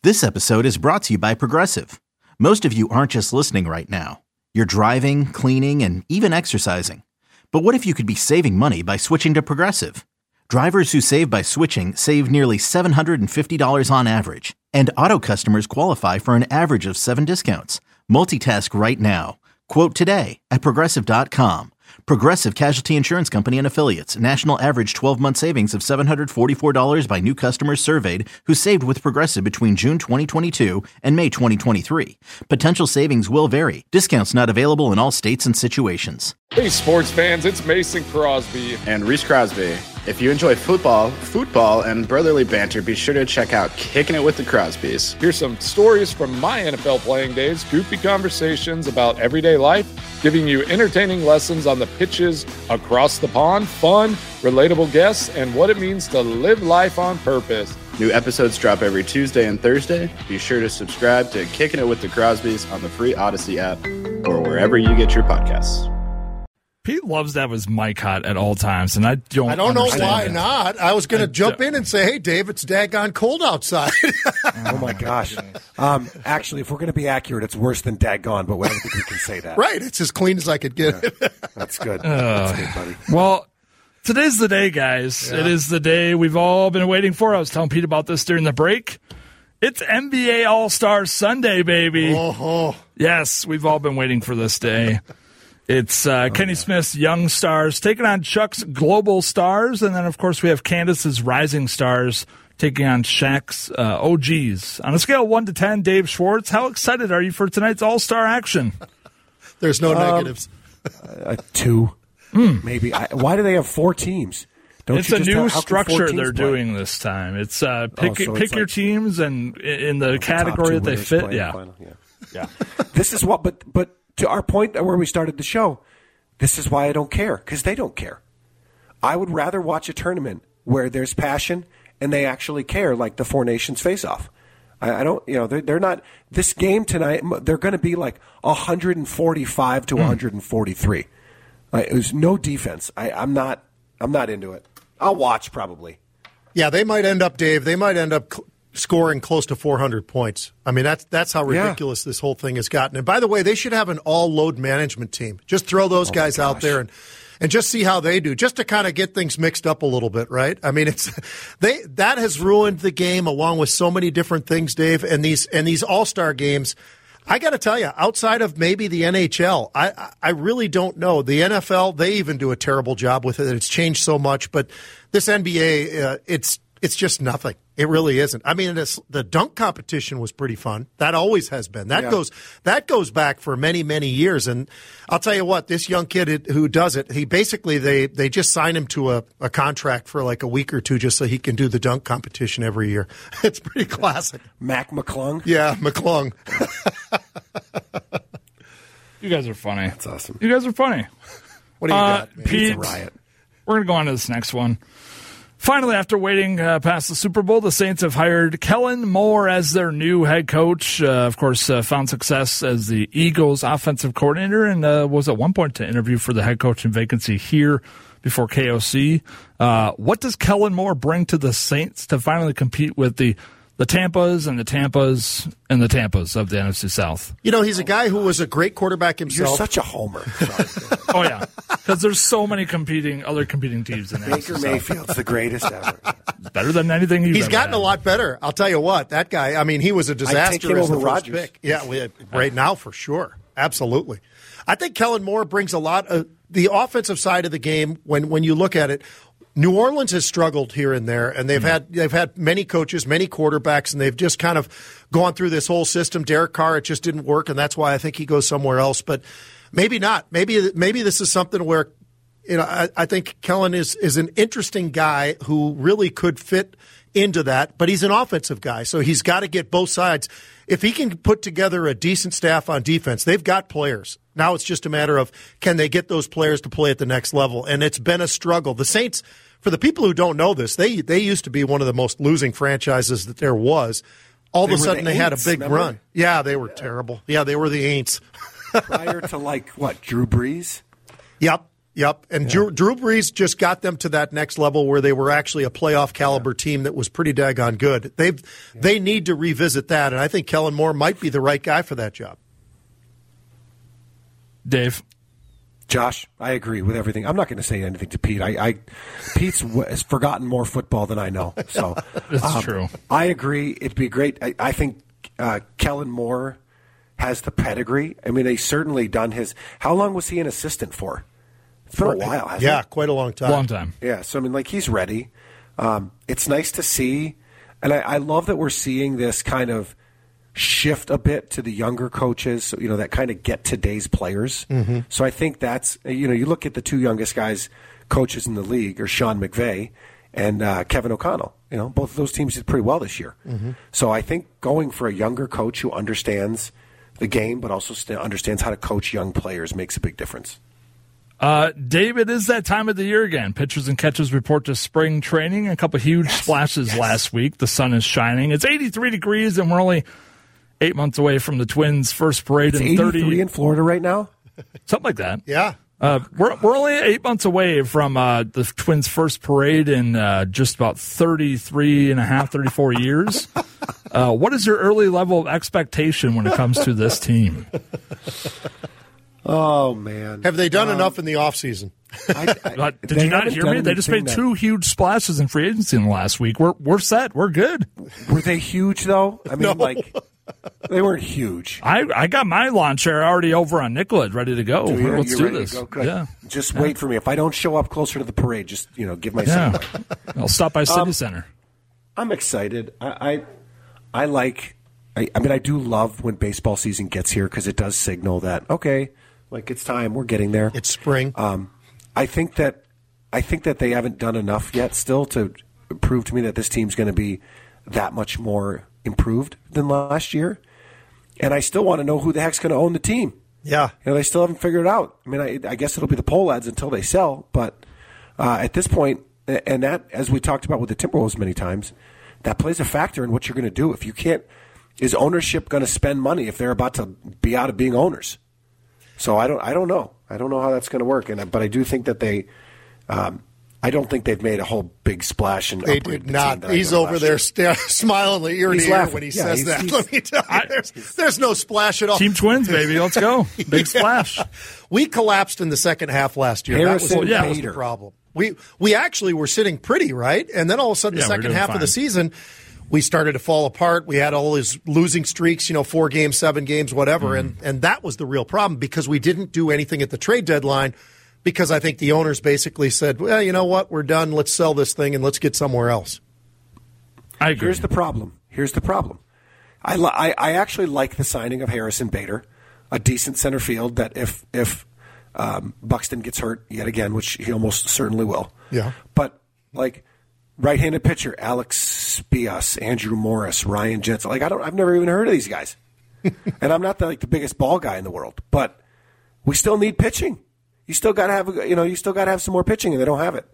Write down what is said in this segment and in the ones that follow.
This episode is brought to you by Progressive. Most of you aren't just listening right now. You're driving, cleaning, and even exercising. But what if you could be saving money by switching to Progressive? Drivers who save by switching save nearly $750 on average. And auto customers qualify for an average of 7 discounts. Multitask right now. Quote today at Progressive.com. Progressive Casualty Insurance Company and Affiliates. National average 12-month savings of $744 by new customers surveyed who saved with Progressive between June 2022 and May 2023. Potential savings will vary. Discounts not available in all states and situations. Hey, sports fans, it's Mason Crosby. And Reese Crosby. If you enjoy football, and brotherly banter, be sure to check out Kicking It with the Crosbys. Here's some stories from my NFL playing days, goofy conversations about everyday life, giving you entertaining lessons on the pitches across the pond, fun, relatable guests, and what it means to live life on purpose. New episodes drop every Tuesday and Thursday. Be sure to subscribe to Kicking It with the Crosbys on the free Odyssey app or wherever you get your podcasts. Pete loves to have his mic hot at all times, and I don't know why it. not. I was going to jump in and say, hey, Dave, it's daggone cold outside. Oh, my gosh. Actually, if we're going to be accurate, it's worse than daggone, but I don't think we can say that. Right. It's as clean as I could get it. That's good. That's good, buddy. Well, today's the day, guys. Yeah. It is the day we've all been waiting for. I was telling Pete about this during the break. It's NBA All-Star Sunday, baby. Oh. Yes, we've all been waiting for this day. It's Kenny Smith's Young Stars taking on Chuck's Global Stars. And then, of course, we have Candace's Rising Stars taking on Shaq's OGs. On a scale of 1 to 10, Dave Schwartz, how excited are you for tonight's All-Star action? There's no negatives. 2, maybe. Why do they have 4 teams? It's a new structure they're doing this time. It's pick your teams and in the category that they fit. Yeah. This is what, but to our point where we started the show, this is why I don't care, because they don't care. I would rather watch a tournament where there's passion and they actually care, like the Four Nations face-off. I don't, they're not, this game tonight, they're going to be like 145 to 143. It was no defense. I'm not into it. I'll watch probably. Yeah, they might end up, Dave, scoring close to 400 points. I mean, that's how ridiculous this whole thing has gotten. And by the way, they should have an all-load management team. Just throw those guys out there and just see how they do, just to kind of get things mixed up a little bit, right? I mean, that has ruined the game along with so many different things, Dave. And these all-star games, I got to tell you, outside of maybe the NHL, I really don't know. The NFL, they even do a terrible job with it. It's changed so much, but this NBA, it's just nothing. It really isn't. I mean, the dunk competition was pretty fun. That always has been. That goes back for many, many years. And I'll tell you what, this young kid who does it, he basically they just sign him to a contract for like a week or two just so he can do the dunk competition every year. It's pretty classic. Mac McClung? Yeah, McClung. You guys are funny. That's awesome. You guys are funny. What do you got, man? Pete, it's a riot. We're going to go on to this next one. Finally, after waiting past the Super Bowl, the Saints have hired Kellen Moore as their new head coach. Of course, found success as the Eagles' offensive coordinator and was at one point to interview for the head coaching vacancy here before KOC. What does Kellen Moore bring to the Saints to finally compete with the Tampas and the Tampas and the Tampas of the NFC South? He's a guy who was a great quarterback himself. You're such a homer. Oh, yeah. Because there's so many other competing teams in the Baker NFC Mayfield's South. the greatest ever. Better than anything he's gotten a lot better. I'll tell you what, that guy, I mean, he was a disaster I'd take him as the over first Rodgers. pick. Yeah, right now for sure. Absolutely. I think Kellen Moore brings a lot of the offensive side of the game when you look at it. New Orleans has struggled here and there, and they've had many coaches, many quarterbacks, and they've just kind of gone through this whole system. Derek Carr, it just didn't work, and that's why I think he goes somewhere else. But maybe not. Maybe this is something where I think Kellen is an interesting guy who really could fit into that, but he's an offensive guy, so he's got to get both sides. If he can put together a decent staff on defense, they've got players. Now it's just a matter of can they get those players to play at the next level, and it's been a struggle. The Saints, for the people who don't know this, they used to be one of the most losing franchises that there was. All of a sudden they had a big run. Yeah, they were terrible. Yeah, they were the Aints. Prior to Drew Brees? Yep. Yep, and Drew Brees just got them to that next level where they were actually a playoff caliber team that was pretty daggone good. They need to revisit that, and I think Kellen Moore might be the right guy for that job. Dave. Josh, I agree with everything. I'm not going to say anything to Pete. Pete's has forgotten more football than I know. So That's true. I agree. It'd be great. I think Kellen Moore has the pedigree. I mean, he's certainly done his. How long was he an assistant for? It's been a while, hasn't it? Yeah, quite a long time. Long time. Yeah, so I mean, like, he's ready. It's nice to see, and I love that we're seeing this kind of shift a bit to the younger coaches, that kind of get today's players. Mm-hmm. So I think that's, you look at the two youngest guys, coaches in the league, are Sean McVay and Kevin O'Connell. Both of those teams did pretty well this year. Mm-hmm. So I think going for a younger coach who understands the game but also understands how to coach young players makes a big difference. Dave, it is that time of the year again. Pitchers and catchers report to spring training. A couple huge splashes last week. The sun is shining. It's 83 degrees, and we're only 8 months away from the Twins' first parade. It's in 83 in Florida right now? Something like that. Yeah. We're only 8 months away from the Twins' first parade in just about 34 years. What is your early level of expectation when it comes to this team? Oh, man. Have they done enough in the offseason? Did you not hear me? They just made two huge splashes in free agency in the last week. We're set. We're good. Were they huge, though? I mean, No. They weren't huge. I got my lawn chair already over on Nicollet, ready to go. Let's You're do ready this. to go? Good. Yeah. Just wait for me. If I don't show up closer to the parade, just give my sign. I'll stop by City Center. I'm excited. I do love when baseball season gets here because it does signal that, okay, it's time. We're getting there. It's spring. I think that they haven't done enough yet still to prove to me that this team's going to be that much more improved than last year. And I still want to know who the heck's going to own the team. Yeah. They still haven't figured it out. I mean, I guess it'll be the poll ads until they sell. But at this point, and that, as we talked about with the Timberwolves many times, that plays a factor in what you're going to do. If you can't, is ownership going to spend money if they're about to be out of being owners? So I don't know. I don't know how that's going to work. But I do think that they. I don't think they've made a whole big splash. They did not. He's over there smiling ear to ear when he says that. Let me tell you, there's no splash at all. Team Twins, baby. Let's go. Big splash. We collapsed in the second half last year. That was the problem. We actually were sitting pretty, right? And then all of a sudden, the second half of the season, we started to fall apart. We had all these losing streaks, 4 games, 7 games, whatever. And that was the real problem because we didn't do anything at the trade deadline. Because I think the owners basically said, well, you know what, we're done. Let's sell this thing and let's get somewhere else. I agree. Here's the problem. I actually like the signing of Harrison Bader, a decent center field that if Buxton gets hurt yet again, which he almost certainly will. Yeah. But right-handed pitcher, Alex Spias, Andrew Morris, Ryan Jensen. I've never even heard of these guys. And I'm not the biggest ball guy in the world, but we still need pitching. You still got to have some more pitching, and they don't have it.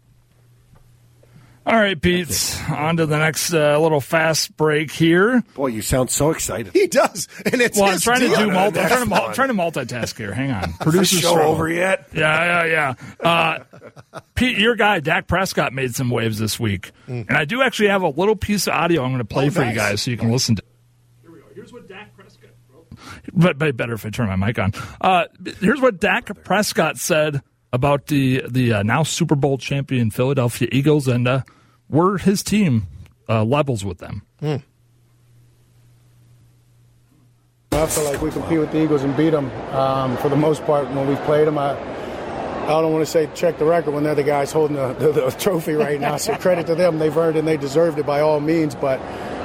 All right, Pete. On to the next little fast break here. Boy, you sound so excited. He does, and it's. Well, I'm trying to multitask here. Hang on, producer show over yet? Yeah. Pete, your guy Dak Prescott made some waves this week, and I do actually have a little piece of audio I'm going to play for you guys so you can listen to. Here we go. Here's what Dak Prescott. But better if I turn my mic on. Here's what Dak Prescott said about the now Super Bowl champion Philadelphia Eagles, and where his team levels with them. I feel like we compete with the Eagles and beat them for the most part when we've played them. I don't want to say check the record when they're the guys holding the trophy right now. So credit to them. They've earned it and they deserved it by all means. But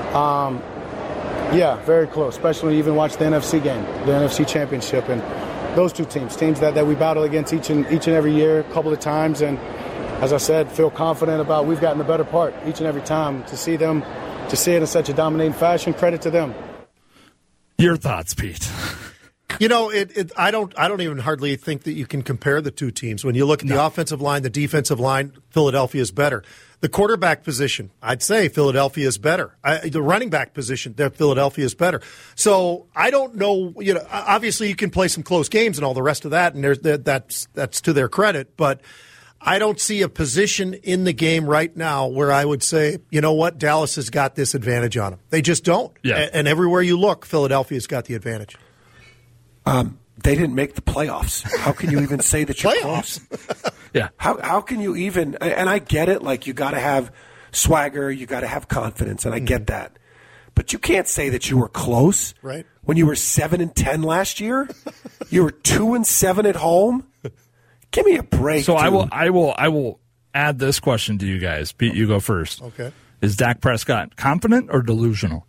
yeah, very close, especially when you even watch the NFC game, the NFC Championship, and those two teams that we battle against each and every year a couple of times. And as I said, feel confident about we've gotten the better part each and every time. To see it in such a dominating fashion, credit to them. Your thoughts, Pete? I don't even hardly think that you can compare the two teams. When you look at the offensive line, the defensive line, Philadelphia is better. The quarterback position, I'd say Philadelphia is better. The running back position, Philadelphia is better. So I don't know. Obviously you can play some close games and all the rest of that, and that's to their credit. But I don't see a position in the game right now where I would say, you know what, Dallas has got this advantage on them. They just don't. Yeah. And everywhere you look, Philadelphia's got the advantage. They didn't make the playoffs. How can you even say that you're Playoffs? close? Yeah. How can you even? And I get it. Like, you got to have swagger, you got to have confidence, and I get that. But you can't say that you were close. Right. When you were 7-10 last year, you were 2-7 at home. Give me a break. So dude. I will add this question to you guys. Pete, you go first. Okay. Is Dak Prescott confident or delusional?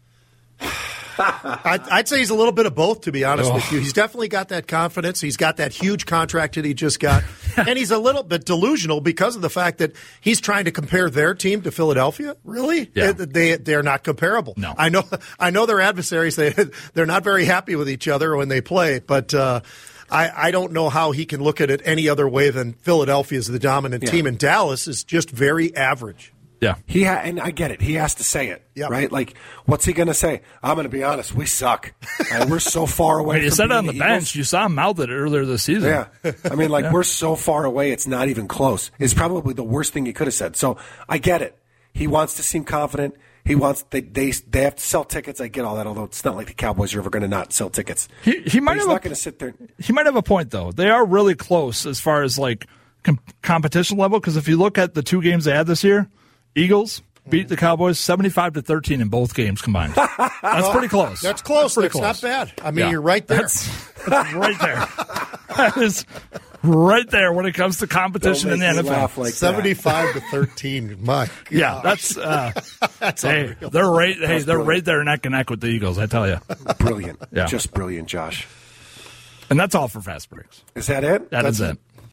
I'd say he's a little bit of both, to be honest with you. He's definitely got that confidence. He's got that huge contract that he just got. And he's a little bit delusional because of the fact that he's trying to compare their team to Philadelphia. Really? Yeah. They're not comparable. No. I know they're adversaries. They're not very happy with each other when they play. But I don't know how he can look at it any other way than Philadelphia is the dominant team. And Dallas is just very average. Yeah. And I get it. He has to say it, Yep. right? Like, what's he going to say? I'm going to be honest. We suck. We're so far away. He from said it being on the Eagles. bench. You saw him mouth it earlier this season. Yeah. I mean, we're so far away, it's not even close. It's probably the worst thing he could have said. So I get it. He wants to seem confident. He wants they have to sell tickets. I get all that, although it's not like the Cowboys are ever going to not sell tickets. He's not going to sit there. He might have a point, though. They are really close as far as competition level, because if you look at the two games they had this year, Eagles beat the Cowboys 75-13 in both games combined. That's pretty close. That's close. Pretty That's close. not bad. I mean, you're right there. That's right there. That is right there when it comes to competition in the Don't make me NFL. laugh like 75-13. My God. Yeah, that's unreal. They're right there neck and neck with the Eagles, I tell you. Brilliant. Yeah. Just brilliant, Josh. And that's all for Fast Breaks. Is that it? That's it.